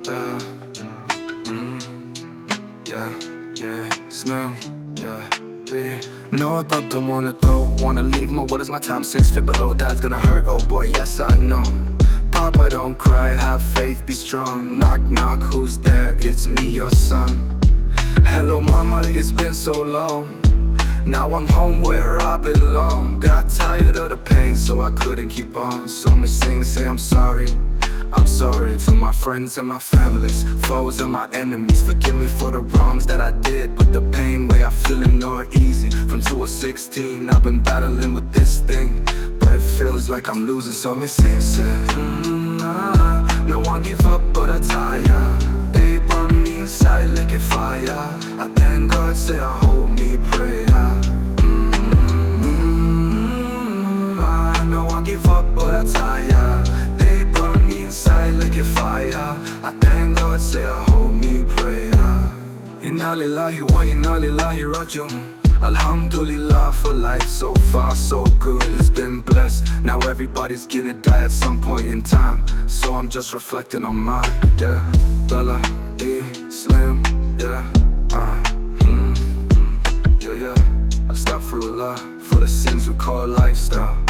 yeah, yeah, yeah, smell, yeah, yeah. No, I don't wanna go, wanna leave more. What is my time? 6 feet below, that's gonna hurt. Oh boy, yes I know. Papa, don't cry, have faith, be strong. Knock, knock, who's there? It's me, your son. Hello mama, it's been so long. Now I'm home where I belong. Got tired of the pain, so I couldn't keep on. So me sing, say I'm sorry. I'm sorry to my friends and my families, foes and my enemies. Forgive me for the wrongs that I did, but the pain way I feel it not easy. From 2 or 16, I've been battling with this thing, but it feels like I'm losing. So me sing, say no one give up but I tire. They burn me inside like a fire. I thank God, say I hold me prayer. No one give up but I tire. They burn me inside like a fire. I thank God, say I hold me prayer. Inna lillahi wa inna ilaihi raji'un. Alhamdulillah for life, so far so good, it's been blessed. Now everybody's gonna die at some point in time, so I'm just reflecting on mine, yeah. Lala, Slim, yeah, yeah, yeah. Astaghfirullah for the sins we call lifestyle.